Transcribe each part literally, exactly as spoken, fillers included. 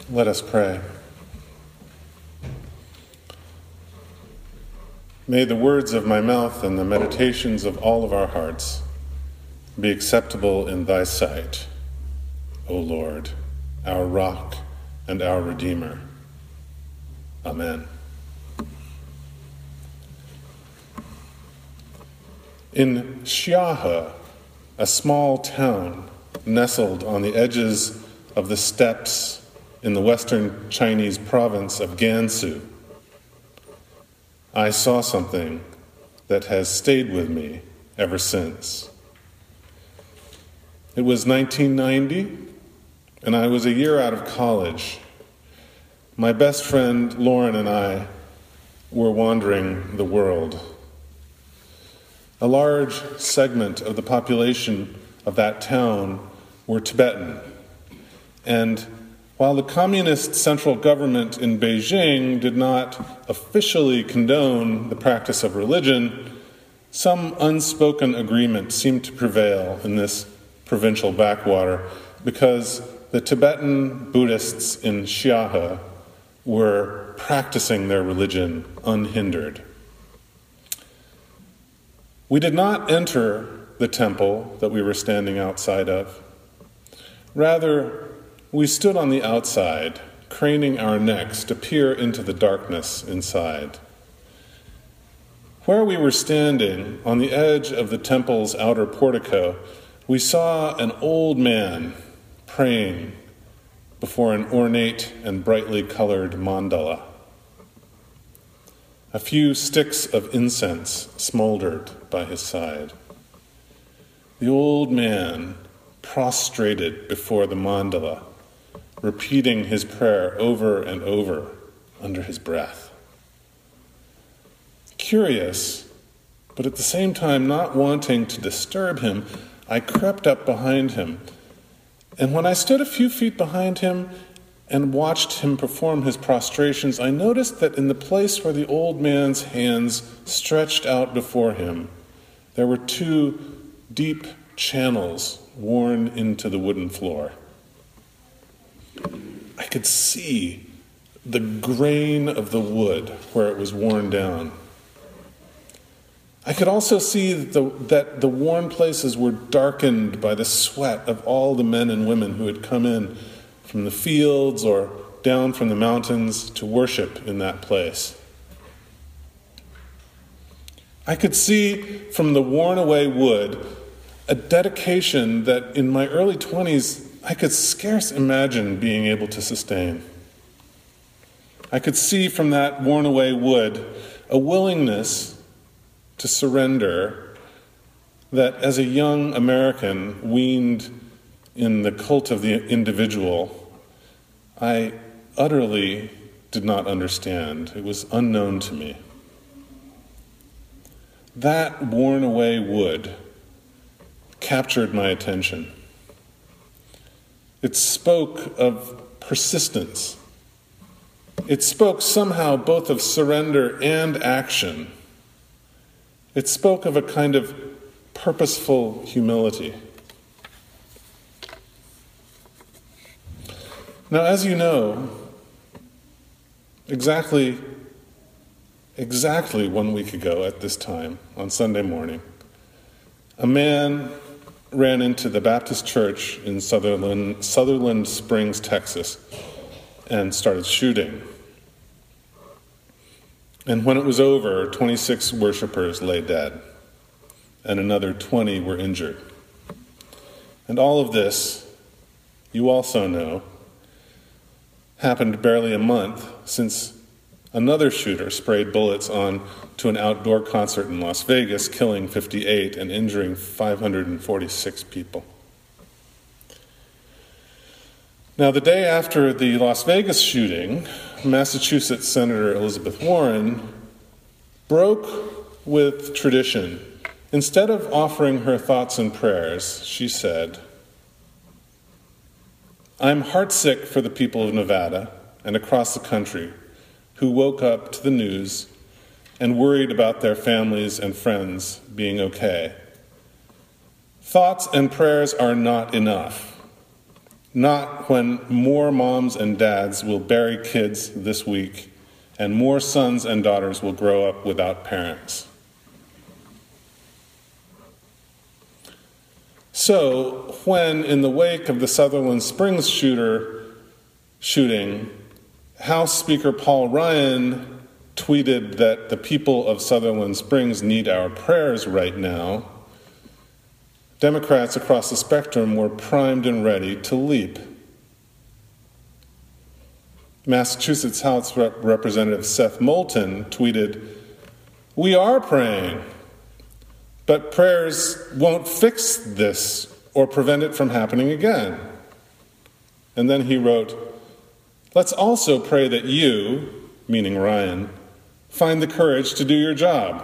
Let us pray. May the words of my mouth and the meditations of all of our hearts be acceptable in thy sight, O Lord, our rock and our Redeemer. Amen. In Xiahe, a small town nestled on the edges of the steppes in the western Chinese province of Gansu, I saw something that has stayed with me ever since. It was nineteen ninety, and I was a year out of college. My best friend Lauren and I were wandering the world. A large segment of the population of that town were Tibetan, and while the communist central government in Beijing did not officially condone the practice of religion, some unspoken agreement seemed to prevail in this provincial backwater because the Tibetan Buddhists in Xiahe were practicing their religion unhindered. We did not enter the temple that we were standing outside of. Rather, we stood on the outside, craning our necks to peer into the darkness inside. Where we were standing, on the edge of the temple's outer portico, we saw an old man praying before an ornate and brightly colored mandala. A few sticks of incense smoldered by his side. The old man prostrated before the mandala, repeating his prayer over and over under his breath. Curious, but at the same time not wanting to disturb him, I crept up behind him. And when I stood a few feet behind him and watched him perform his prostrations, I noticed that in the place where the old man's hands stretched out before him, there were two deep channels worn into the wooden floor. I could see the grain of the wood where it was worn down. I could also see that the, that the worn places were darkened by the sweat of all the men and women who had come in from the fields or down from the mountains to worship in that place. I could see from the worn-away wood a dedication that in my early twenties I could scarce imagine being able to sustain. I could see from that worn-away wood a willingness to surrender that as a young American weaned in the cult of the individual, I utterly did not understand. It was unknown to me. That worn-away wood captured my attention. It spoke of persistence. It spoke somehow both of surrender and action. It spoke of a kind of purposeful humility. Now, as you know, exactly, exactly one week ago at this time, on Sunday morning, a man ran into the Baptist church in Sutherland, Sutherland Springs, Texas, and started shooting. And when it was over, twenty-six worshipers lay dead, and another twenty were injured. And all of this, you also know, happened barely a month since another shooter sprayed bullets on to an outdoor concert in Las Vegas, killing fifty-eight and injuring five hundred forty-six people. Now, the day after the Las Vegas shooting, Massachusetts Senator Elizabeth Warren broke with tradition. Instead of offering her thoughts and prayers, she said, "I'm heartsick for the people of Nevada and across the country who woke up to the news and worried about their families and friends being okay. Thoughts and prayers are not enough. not when more moms and dads will bury kids this week and more sons and daughters will grow up without parents. So, when in the wake of the Sutherland Springs shooter shooting, House Speaker Paul Ryan tweeted that the people of Sutherland Springs need our prayers right now, Democrats across the spectrum were primed and ready to leap. Massachusetts House Rep- Representative Seth Moulton tweeted, "We are praying, but prayers won't fix this or prevent it from happening again." And then he wrote, "Let's also pray that you," meaning Ryan, "find the courage to do your job."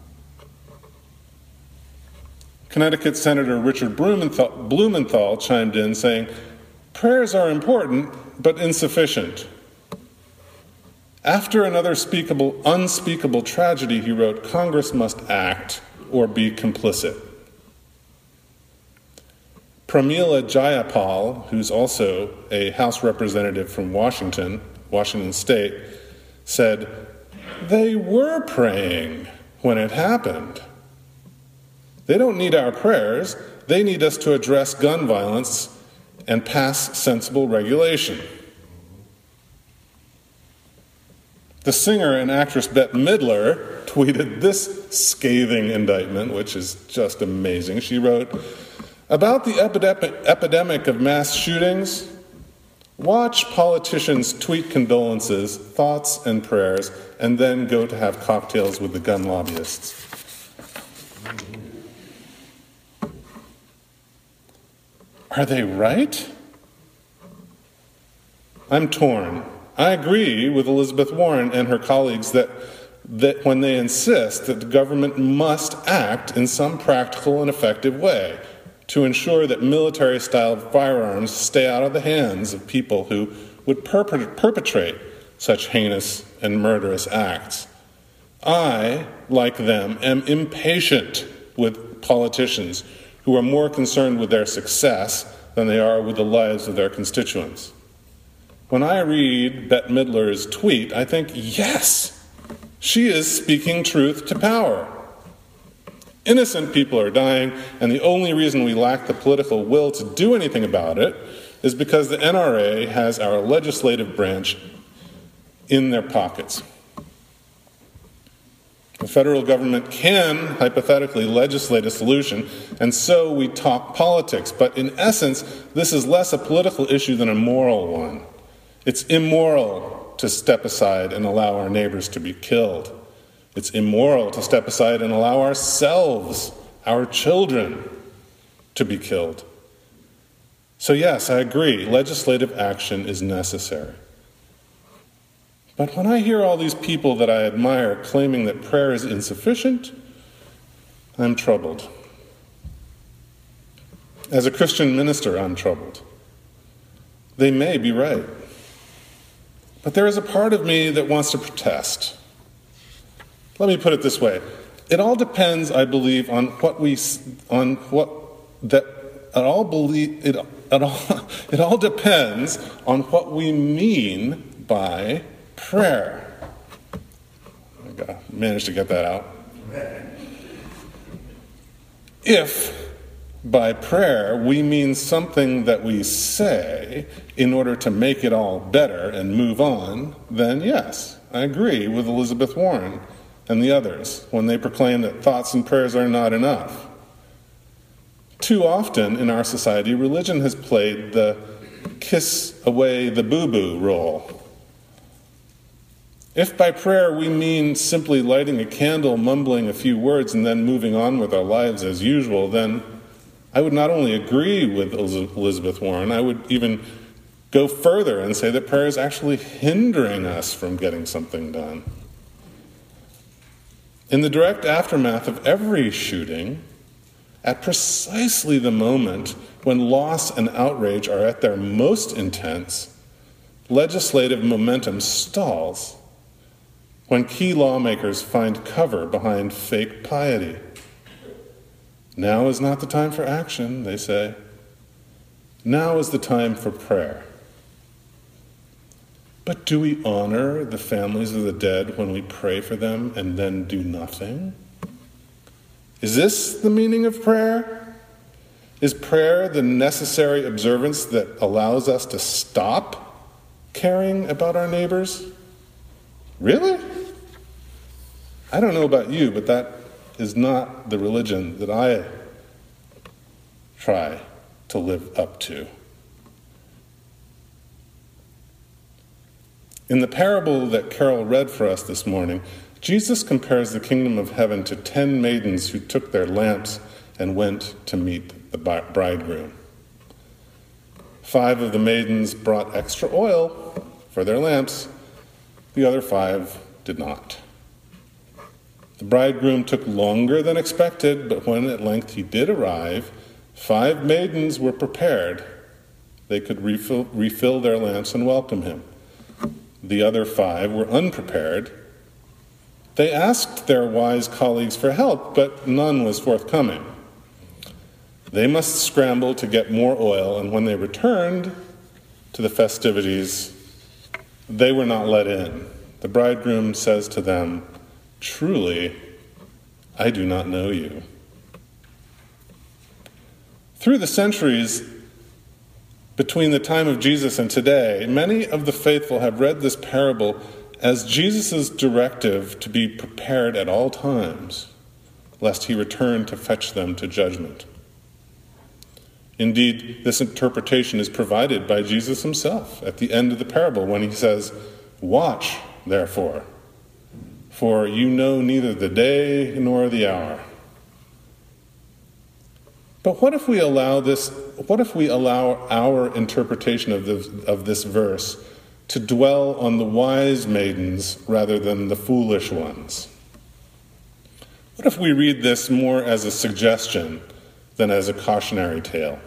Connecticut Senator Richard Blumenthal, Blumenthal chimed in saying, "Prayers are important, but insufficient." After another speakable, unspeakable tragedy, he wrote, "Congress must act or be complicit." Pramila Jayapal, who's also a House representative from Washington, Washington State, said, "They were praying when it happened. They don't need our prayers. They need us to address gun violence and pass sensible regulation." The singer and actress Bette Midler tweeted this scathing indictment, which is just amazing. She wrote, "About the epidemic, epidemic of mass shootings, watch politicians tweet condolences, thoughts, and prayers, and then go to have cocktails with the gun lobbyists." Are they right? I'm torn. I agree with Elizabeth Warren and her colleagues that, that when they insist that the government must act in some practical and effective way to ensure that military-style firearms stay out of the hands of people who would perpet- perpetrate such heinous and murderous acts. I, like them, am impatient with politicians who are more concerned with their success than they are with the lives of their constituents. When I read Bette Midler's tweet, I think, yes, she is speaking truth to power. Innocent people are dying, and the only reason we lack the political will to do anything about it is because the N R A has our legislative branch in their pockets. The federal government can, hypothetically, legislate a solution, and so we talk politics. But in essence, this is less a political issue than a moral one. It's immoral to step aside and allow our neighbors to be killed. It's immoral to step aside and allow ourselves, our children, to be killed. So yes, I agree, legislative action is necessary. But when I hear all these people that I admire claiming that prayer is insufficient, I'm troubled. As a Christian minister, I'm troubled. They may be right. But there is a part of me that wants to protest. Let me put it this way. It all depends, I believe, on what we, on what, that, it all believe, it, it all, it all depends on what we mean by prayer. I managed to get that out. If by prayer we mean something that we say in order to make it all better and move on, then yes, I agree with Elizabeth Warren and the others when they proclaim that thoughts and prayers are not enough. Too often in our society, religion has played the kiss away the boo-boo role. If by prayer we mean simply lighting a candle, mumbling a few words, and then moving on with our lives as usual, then I would not only agree with Elizabeth Warren, I would even go further and say that prayer is actually hindering us from getting something done. In the direct aftermath of every shooting, at precisely the moment when loss and outrage are at their most intense, legislative momentum stalls when key lawmakers find cover behind fake piety. Now is not the time for action, they say. Now is the time for prayer. But do we honor the families of the dead when we pray for them and then do nothing? Is this the meaning of prayer? Is prayer the necessary observance that allows us to stop caring about our neighbors? Really? I don't know about you, but that is not the religion that I try to live up to. In the parable that Carol read for us this morning, Jesus compares the kingdom of heaven to ten maidens who took their lamps and went to meet the bridegroom. Five of the maidens brought extra oil for their lamps. The other five did not. The bridegroom took longer than expected, but when at length he did arrive, five maidens were prepared. They could refill, refill their lamps and welcome him. The other five were unprepared. They asked their wise colleagues for help, but none was forthcoming. They must scramble to get more oil, and when they returned to the festivities, they were not let in. The bridegroom says to them, "Truly, I do not know you." Through the centuries between the time of Jesus and today, many of the faithful have read this parable as Jesus' directive to be prepared at all times, lest he return to fetch them to judgment. Indeed, this interpretation is provided by Jesus himself at the end of the parable when he says, "Watch, therefore, for you know neither the day nor the hour." But what if we allow this, what if we allow our interpretation of this, of this verse to dwell on the wise maidens rather than the foolish ones? What if we read this more as a suggestion than as a cautionary tale?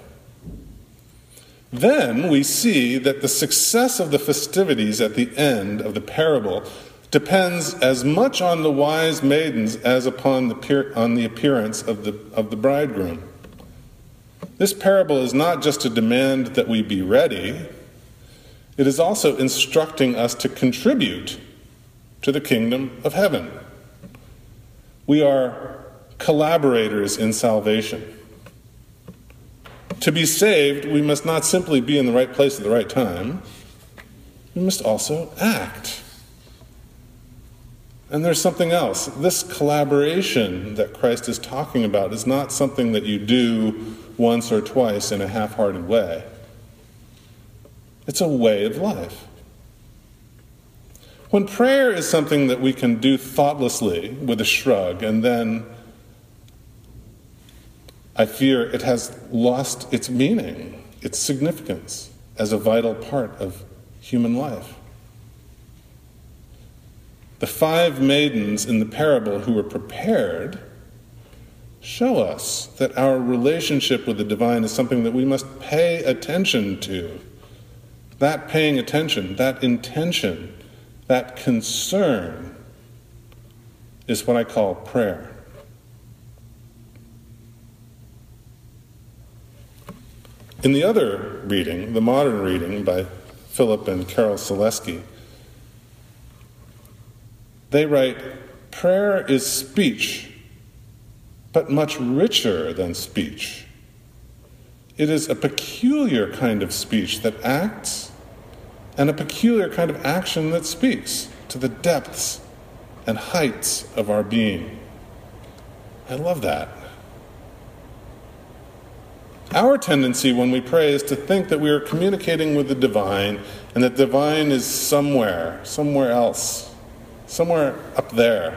Then we see that the success of the festivities at the end of the parable depends as much on the wise maidens as upon the, on the appearance of the, of the bridegroom. This parable is not just a demand that we be ready, it is also instructing us to contribute to the kingdom of heaven. We are collaborators in salvation. To be saved, we must not simply be in the right place at the right time, we must also act. And there's something else. This collaboration that Christ is talking about is not something that you do once or twice in a half-hearted way. It's a way of life. When prayer is something that we can do thoughtlessly with a shrug, and then I fear it has lost its meaning, its significance as a vital part of human life. The five maidens in the parable who were prepared show us that our relationship with the divine is something that we must pay attention to. That paying attention, that intention, that concern is what I call prayer. In the other reading, the modern reading by Philip and Carol Selesky, they write, "Prayer is speech, but much richer than speech. It is a peculiar kind of speech that acts, and a peculiar kind of action that speaks to the depths and heights of our being." I love that. Our tendency when we pray is to think that we are communicating with the divine, and that the divine is somewhere, somewhere else, somewhere up there.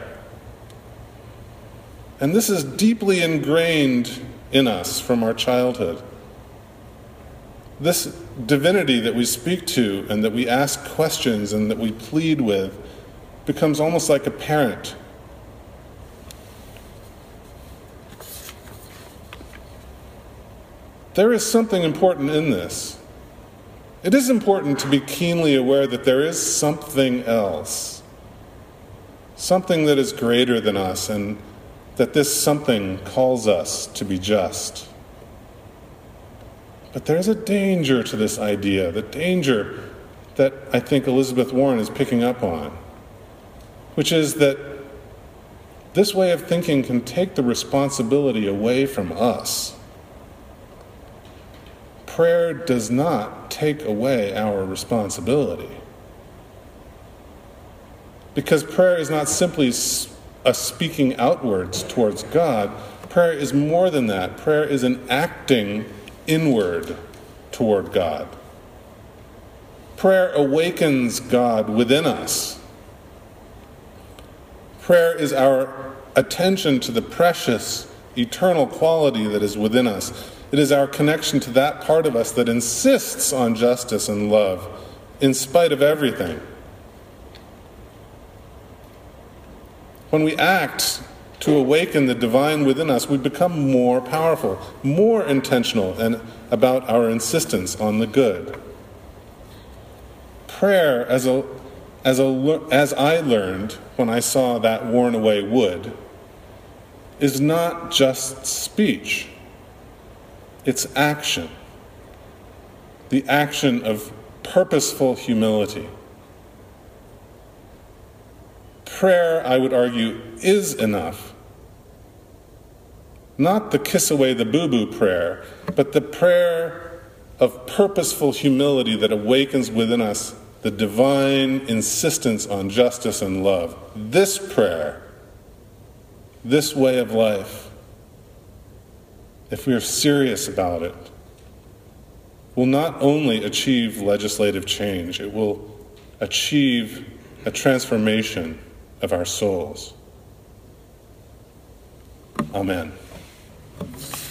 And this is deeply ingrained in us from our childhood. This divinity that we speak to and that we ask questions and that we plead with becomes almost like a parent. There is something important in this. It is important to be keenly aware that there is something else, something that is greater than us, and that this something calls us to be just. But there's a danger to this idea, the danger that I think Elizabeth Warren is picking up on, which is that this way of thinking can take the responsibility away from us. Prayer does not take away our responsibility. Because prayer is not simply a speaking outwards towards God. Prayer is more than that. Prayer is an acting inward toward God. Prayer awakens God within us. Prayer is our attention to the precious, eternal quality that is within us. It is our connection to that part of us that insists on justice and love in spite of everything. When we act to awaken the divine within us, we become more powerful, more intentional, and about our insistence on the good. Prayer, as a, as a, as I learned when I saw that worn away wood, is not just speech. It's action. The action of purposeful humility. Prayer, I would argue, is enough. Not the kiss away the boo-boo prayer, but the prayer of purposeful humility that awakens within us the divine insistence on justice and love. This prayer, this way of life, if we are serious about it, will not only achieve legislative change, it will achieve a transformation of our souls. Amen.